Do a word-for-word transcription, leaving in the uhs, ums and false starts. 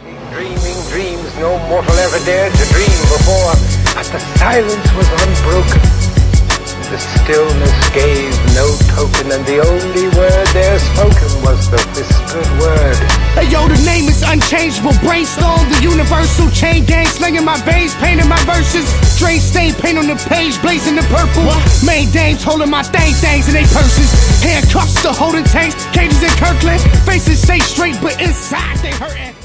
Dreaming dreams no mortal ever dared to dream before, but the silence was unbroken. The stillness gave no token, and the only word there spoken was the whispered word. Hey yo, the name is unchangeable. Brainstorm, the universal chain gang, slinging my veins, painting my verses. Strange stain paint on the page, blazing the purple. What? Main dames holding my thang things in they purses. Handcuffs to holding tanks, cages in Kirkland. Faces stay straight, but inside they hurting.